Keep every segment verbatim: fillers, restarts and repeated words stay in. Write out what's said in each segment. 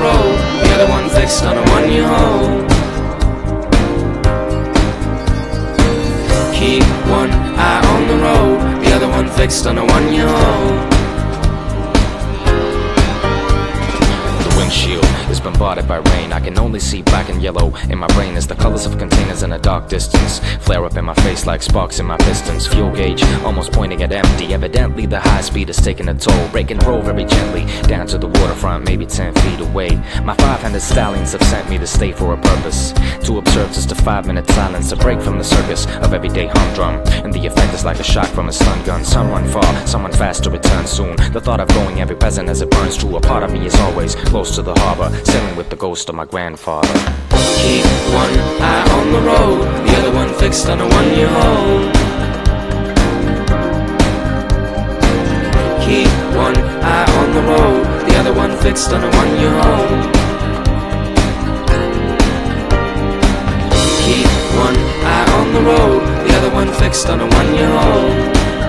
road, the other one fixed on a one-year hold. Keep one eye on the road, the other one fixed on a one-year hold. Windshield is bombarded by rain. I can only see black and yellow in my brain as the colors of containers in a dark distance flare up in my face like sparks in my pistons. Fuel gauge almost pointing at empty. Evidently the high speed is taking a toll. Break and roll very gently down to the waterfront, maybe ten feet away. My five-handed stallions have sent me to stay for a purpose, to observe just a five-minute silence, a break from the circus of everyday humdrum. And the effect is like a shock from a stun gun. Someone far, someone fast to return soon. The thought of going every present as it burns true. A part of me is always close to the harbor, sailing with the ghost of my grandfather. Keep one eye on the road, the other one fixed on a one-year hold. Keep one eye on the road, the other one fixed on a one-year hold. Keep one eye on the road, the other one fixed on a one-year hold.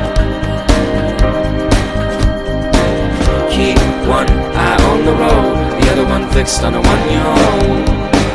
Keep one eye on the road, the other one fixed on a one-year hold.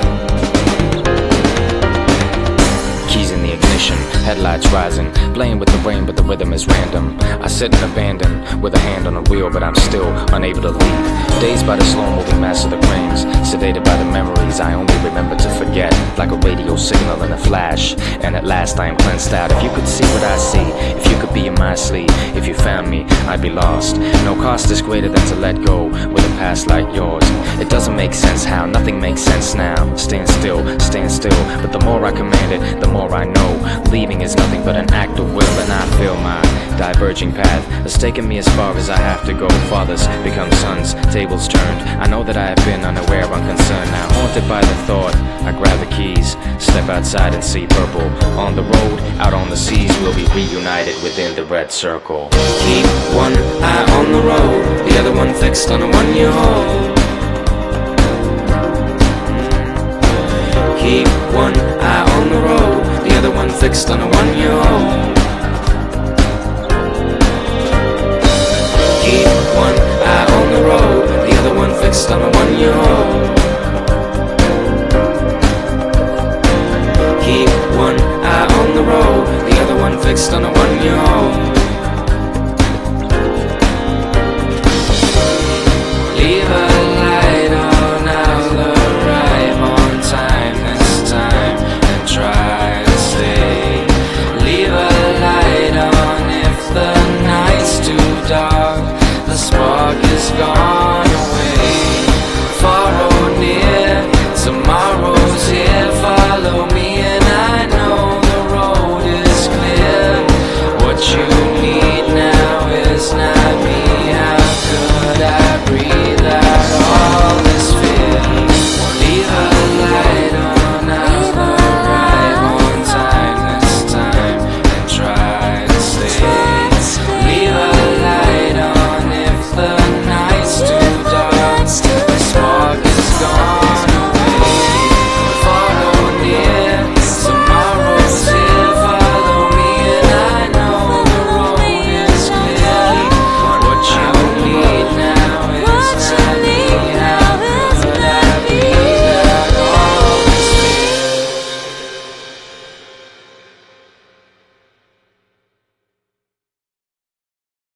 Keys in the ignition, headlights rising, playing with the rain but the rhythm is random. I sit and abandon with a hand on the wheel, but I'm still unable to leave. Dazed by the slow-moving mass of the cranes, sedated by the memories I only remember to forget, like a radio signal in a flash. And at last I am cleansed out. If you could see what I see, if you could be in my sleep, if you found me, I'd be lost. No cost is greater than to let go with a past like yours. It doesn't make sense how nothing makes sense now. Stand still, stand still, but the more I command it, the more I know. Leaving is nothing but an act of will, and I feel my diverging path has taken me as far as I have to go. Fathers become sons, tables turned. I know that I have been unaware, unconcerned. Now haunted by the thought, I grab the keys, step outside and see purple. On the road, out on the seas, we'll be reunited within the red circle. Keep one eye on the road, the other one fixed on a one-year hold. Keep one eye on the road, the other one fixed on a one-year hold. Keep one eye on the road, the other one fixed on a one-year hold. Keep one eye on the road, the other one fixed on a one-year hold. Leave a light on, I'll arrive on time this time and try to stay. Leave a light on if the night's too dark, the spark is gone.